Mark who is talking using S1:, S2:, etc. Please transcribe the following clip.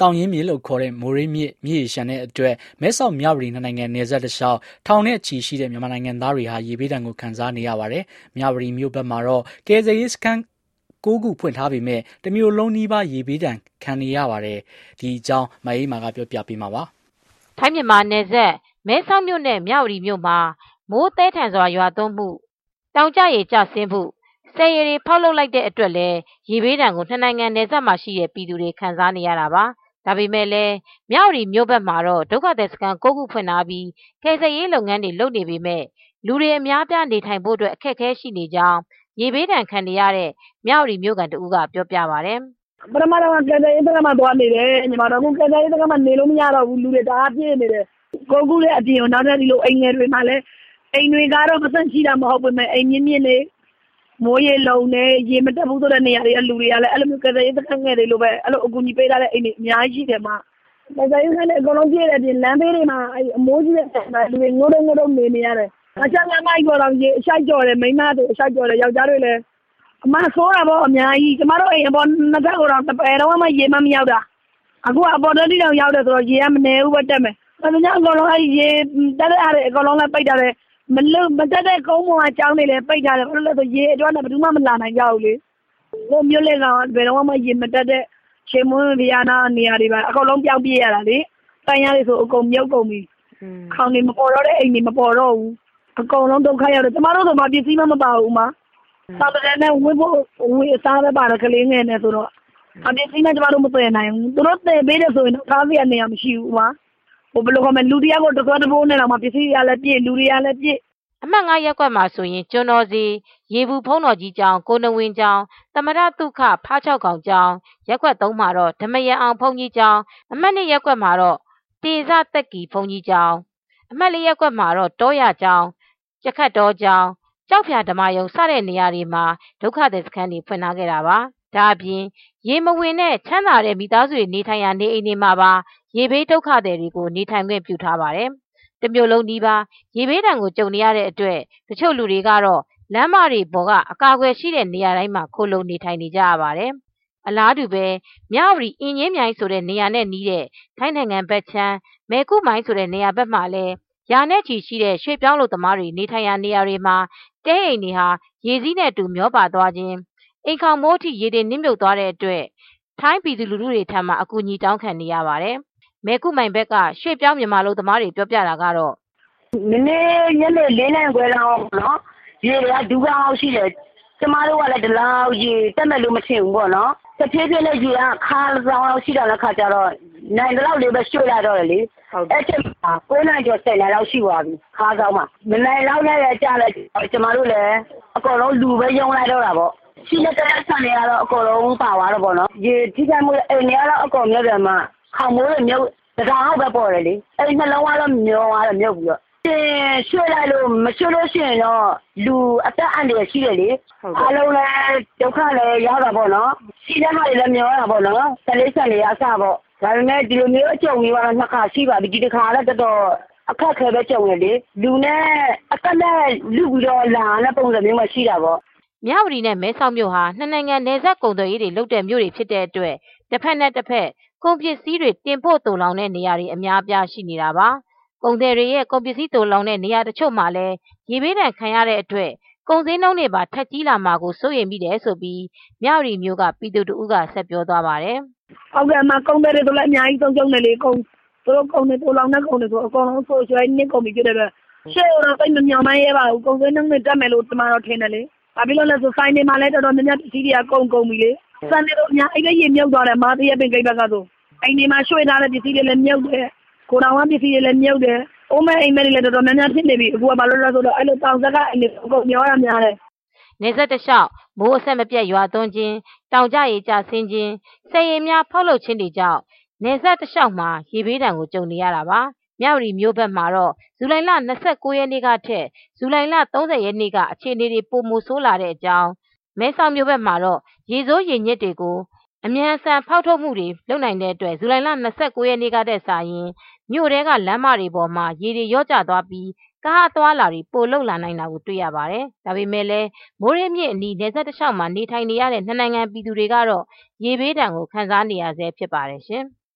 S1: တောင်ရင်းမြစ်လို့ခေါ်တဲ့မိုးရေးမြစ်ရေရှမ်းတဲ့အတွက်မဲဆောက်မြဝတီနှစ်နိုင်ငံနယ်စပ်တစ်လျှောက်ထောင်နဲ့ချီရှိတဲ့မြန်မာနိုင်ငံသားတွေဟာရေဘေးဒဏ်ကိုခံစားနေရပါတယ်။မြဝတီမြို့ဘက်မှာတော့ကယ်ဆယ်ရေးစခန်း9 ခုဖွင့်ထားပေမဲ့တမျိုးလုံးနီးပါးရေဘေးဒဏ်ခံနေရပါတယ်။ဒီအကြောင်းမအေးမာကပြောပြပေးမှာပါ
S2: ။ထိုင်းမြန်မာနယ်စပ်မဲဆောက်မြို့နဲ့မြဝတီမြို့မှာမိုးသည်းထန်စွာရွာသွန်းမှုတောင်ကျရေကျဆင်းမှုဆည်ရည်ဖောက်လုပ်လိုက်တဲ့အတွက်လည်းရေဘေးဒဏ်ကိုနှစ်နိုင်ငံနယ်စပ်မှာရှိတဲ့ပြည်သူတွေခံစားနေရတာပါ။ဒါပေမဲ့လည်းမြဝတီမြို့ဘက်မှာတော့ဒုက္ခသည်စခန်း9 ခုဖွင့်ထားပြီးကယ်ဆယ်ရေးလုပ်ငန်းတွေလုပ်နေပေမဲ့လူတွေအများပြားနေထိုင်ဖို့အတွက်အခက်အခဲရှိနေကြောင်းရေဘေးဒဏ်ခံနေရတဲ့မြဝတီမြို့ကန်တဦးကပြောပြပါတယ်
S3: ။ပထမတော့ကယ်ဆယ်ရေးစခန်းမှာသွားနေတယ်ညီမတို့ကယ်ဆယ်ရေးစခန်းမှာနေလို့မရတော့ဘူးလူတွေတအားပြည့်နေတယ်9 ခုရဲ့အပြင်ကိုနောက်ထပ်ဒီလိုအိမ်ငယ်တွေမှာလည်းအိမ်တွေကတော့မဆန့်ရှိတာမဟုတ်ပေမဲ့အိမ်မြင့်မြင့်လေးမိုးရေလုံနေရေမတက်ဘူးဆိုတဲ့နေရာတွေကလူတွေကလည်းအဲ့လိုမျိုးကယ်ဆယ်ရေးစခန်းငယ်တွေလိုပဲအဲ့လိုအကူအညီပေးထားတဲ့အိမ်တွေအများကြီးရှိတယ်မှာကယ်ဆယ်ရေးစခန်းတွေအကုန်လုံးပြည့်တယ်ပြင်လမ်းဘေးတွေမှာအဲ့အမိုးကြီးတဲ့လူတွေငိုးတော့နေရတယ်အချက်လမ်းမိုက်ပေါ်တော့ရေအရှိုက်ကြော်တယ်မိန်းမတွေအရှိုက်ကြော်တယ်ယောက်ျားတွေလည်းအမဆိုးတာပေါ့အများကြီးကျမတို့အိမ်အပေါ်နှစ်ထပ်ကိုတော့တပယ်တော့မှရေမရောက်တာအခုအပေါ်တက်တိတောင်ရောက်တယ်ဆိုတော့ရေကမနေဘူးပဲတက်မယ်ဒါကြောင့်အကုန်လုံးအဲ့ရေတက်တဲ့အားတွေအကုန်လုံးလည်းပိတ်ထားတယ်မတက်တဲ့ကုန်းပေါ်ကကြောင်းနေလည်းပိတ်ထားတယ်ဘာလို့လဲဆိုရေအတွက်နဲ့ဘယ်သူမှမလာနိုင်ကြဘူးလေကိုမျိုးလေးကောင်ဘယ်တော့မှရေမတက်တဲ့ချင်းမွန်းဗျာနာနေရာတွေပါအကုန်လုံးပြောင်းပြေးရတာလေတိုင်းရတွေဆိုအကုန်မြုပ်ကုန်ပြီခေါင်းနေမပေါ်တော့တဲ့အိမ်တွေမပေါ်တော့ဘူးအကုန်လုံးဒုက္ခရောက်တယ်ကျမတို့ဆိုမှပစ္စည်းမပါဘူးမှာသာတတဲ့နဲ့ဝင်းဖို့ဝင်းအစားပဲပါတယ်ကလေးငယ်နဲ့ဆိုတော့အပစ္စည်းနဲ့ကျမတို့မပယ်နိုင်ဘူးသူတို့တည်ပေးတယ်ဆိုရင်ကားစီကနေရာမရှိဘူးမှာဘယ်လိုကမှလူတယောက်ကိုတစ်ခွက်တစ်ပိုးနဲ့တော့မှပစ္စည်းရလည်းပြည့်လူတွေရလည်းပြည့်
S2: အမှတ်9ရပ်ကွက်မှာဆိုရင်ကျွန်းတော်စီရေဘူးဖုံးတော်ကြီးကျောင်းကိုနဝင်းကျောင်းသမရတုခဖားချောက်ကောင်ကျောင်းရပ်ကွက်3မှာတော့ဓမယံအောင်ဘုန်းကြီးကျောင်းအမှတ်2ရပ်ကွက်မှာတော့တေဇတက်ကီဘုန်းကြီးကျောင်းအမှတ်4ရပ်ကွက်မှာတော့တောရကျောင်းကျခတ်တော်ကျောင်းကြောက်ဖြာဓမ္မယုံစတဲ့နေရာတွေမှာဒုက္ခသည်စခန်းတွေဖွင့်ထားခဲ့တာပါဒါအပြင်ရေမဝင်တဲ့ချမ်းသာတဲ့မိသားစုတွေနေထိုင်ရာနေအိမ်တွေမှာပါရေဘေးဒုက္ခသည်တွေကိုနေထိုင်ခွင့်ပြုထားပါတယ်တမျိုးလုံးဒီပါရေဘေးဒဏ်ကိုကြုံနေရတဲ့အတွက်တချို့လူတွေကတော့လမ်းမတွေပေါ်ကအကာအကွယ်ရှိတဲ့နေရာတိုင်းမှာခိုလုံနေထိုင်နေကြရပါတယ်အလားတူပဲမြဝတီအင်းကြီးမြိုင်ဆိုတဲ့နေရာနဲ့နီးတဲ့ထိုင်းနိုင်ငံဘက်ချမ်းမဲကုမိုင်းဆိုတဲ့နေရာဘက်မှာလည်းရာနဲ့ချီရှိတဲ့ရွှေပြောင်းလုပ်သမားတွေနေထိုင်ရာနေရာတွေမှာတဲအိမ်တွေဟာရေစီးနဲ့တူမျောပါသွားခြင်းအိမ်ခေါင်မိုးအထိရေတွေနစ်မြုပ်သွားတဲ့အတွက်ထိုင်းပြည်သူလူထုတွေထံမှအကူအညီတောင်းခံနေရပါတယ်မဲကုမိုင်ဘက်ကရွှေပြောင်းမြန်မာလုပ်သမားတွေပြောပြတာကတော့
S3: နည်းနည်းညနေ4 နာရီခွဲလောက်နော်ရေကဒူးကောင်းရှိတယ်ကျမတို့ကလည်းဒီလောက်ရေတက်မဲ့လို့မထင်ဘူးပေါ့နော်တစ်ဖြည်းဖြည်းနဲ့ရေကခါဆောင်လောက်ရှိတာလည်းခါကြတော့နိုင်တော့လေးပဲရွှေ့လာတော့တယ်လေအဲ့ချိန်မှာ9 နာရီကျော်10 နာရီလောက်ရှိသွားပြီခါဆောင်မှာမနိုင်လောက်နဲ့လည်းကြာလိုက်ကျမတို့လည်းအကုန်လုံးလူပဲယုံလိုက်တော့တာပေါ့ရှိတဲ့ဆန်တွေကတော့အကုန်လုံးပါသွားတော့ပေါ့နော်ရေထိခိုက်မှုအိမ်တွေကတော့အကုန်မြုပ်တယ်မှာခေါင်မိုးတွေမြုပ်ဒါအောင်ပဲပေါ်တယ်လေအဲ့နှလုံးကတော့မျောသွားတယ်မြုပ်ပြီးတော့ရွှေ့လိုက်လို့မရွှေ့လို့ရှိရင်တော့လူအသက်အန္တရာယ်ရှိတယ်လေအားလုံးလည်းဒုက္ခလည်းရောက်တာပေါ့နော်ရှိတဲ့ဟာတွေလည်းမျောတာပေါ့နော်ဆလေးဆန်တွေအဆပေါ့ဒါပေမဲ့ဒီလိုမျိုးအကြုံကြီးကတော့နှစ်ခါရှိပါပြီဒီတစ်ခါလည်းတော်တော်အခက်ခဲပဲကြုံရလေလူနဲ့အသက်နဲ့လူပြီးတော့လာတဲ့ပုံစံမျိုးမှရှိတာပေါ့
S2: မြဝတီနဲ့မဲဆောက်မြို့ဟာနှစ်နိုင်ငံနယ်စပ်ကုန်သွယ်ရေးတွေလုပ်တဲ့မြို့တွေဖြစ်တဲ့အတွက်တစ်ဖက်နဲ့တစ်ဖက်ကုန်ပစ္စည်းတွေတင်ပို့တူလောင်တဲ့နေရာတွေအများအပြားရှိနေတာပါကုန်သည်တွေရဲ့ကုန်ပစ္စည်းတူလောင်တဲ့နေရာတချို့မှာလည်းရေဘေးဒဏ်ခံရတဲ့အတွက်ကုန်စည်နှုန်းတွေပါထက်ကြီးလာမှာကိုစိုးရိမ်မိတယ်ဆိုပြီးမြဝတီမြို့ကပြည်သူတဦးကဆက်ပြောသွားပါတယ်
S3: ဟုတ်ကဲ့မှာကုန်သည်တွေဆိုလည်းအများကြီးဆုံးရှုံးနေလေကုန်သူတို့ကုန်တွေတူလောင်တဲ့ကုန်တွေဆိုအကုန်လုံးဆိုရွှေနစ်ကုန်ပြီဖြစ်တယ်ပဲရှေ့တော့တိတ်မမြောင်မရဲပါဘူးကုန်စည်နှုန်းတွေတက်မယ်လို့ဒီမှာတော့ထင်တယ်လေဘာဖြစ်လို့လဲဆိုဆိုင်တွေမှာလည်းတော်တော်များများပစ္စည်းတွေကကုန်ပြီလေစံတွေတော့အများအဲ့ဒီရေမြုပ်သွားတယ်မာတရပင်ကိတ်ဘက်ကဆိုအိမ်တွေမှာရွှေ့ထားတဲ့ပစ္စည်းတွေလည်းမြုပ်တယ်ကိုတော်ဝမ်းပစ္စည်းတွေလည်းမြုပ်တယ်အိုးမဲအိမ်မဲတွေလည်းတော်တော်များများဖြစ်နေပြီအခုကဘာလို့လဲဆိုတော့အဲ့လိုတောင်ဆက်ကအိမ်တွေအကုန်မျောရများတယ်
S2: နေဆက်တလျှောက်မိုးအဆက်မပြတ်ရွာသွန်းခြင်းတောင်ကျရေကျဆင်းခြင်းဆည်ရင်များဖောက်လုပ်ခြင်းတွေကြောင့်နေဆက်တလျှောက်မှာရေဘေးဒဏ်ကိုကြုံနေရတာပါမြဝတီမြို့ဘက်မှာတော့ဇူလိုင်လ29ရက်နေ့ကထက်ဇူလိုင်လ30ရက်နေ့ကအခြေအနေတွေပိုမိုဆိုးလာတဲ့အကြောင်းမဲဆောက်မြို့ဘက်မှာတော့ရေစိုးရေညစ်တွေကိုအမြန်ဆန်ဖောက်ထုတ်မှုတွေလုပ်နိုင်တဲ့အတွက်ဇူလိုင်လ29ရက်နေ့ကတည်းကစရင်မြို့ထဲကလမ်းမတွေပေါ်မှာရေတွေရောကျသွားပြီးကားအသွားလာတွေပိုလုံလာနိုင်တာကိုတွေ့ရပါတယ်။ဒါပေမဲ့လည်းမိုးရေးမြစ်အနီးနယ်စပ်တစ်လျှောက်မှာနေထိုင်နေရတဲ့နှစ်နိုင်ငံပြည်သူတွေကတော့ရေဘေးဒဏ်ကိုခံစားနေရဆဲဖြစ်ပါတယ်ရှင်။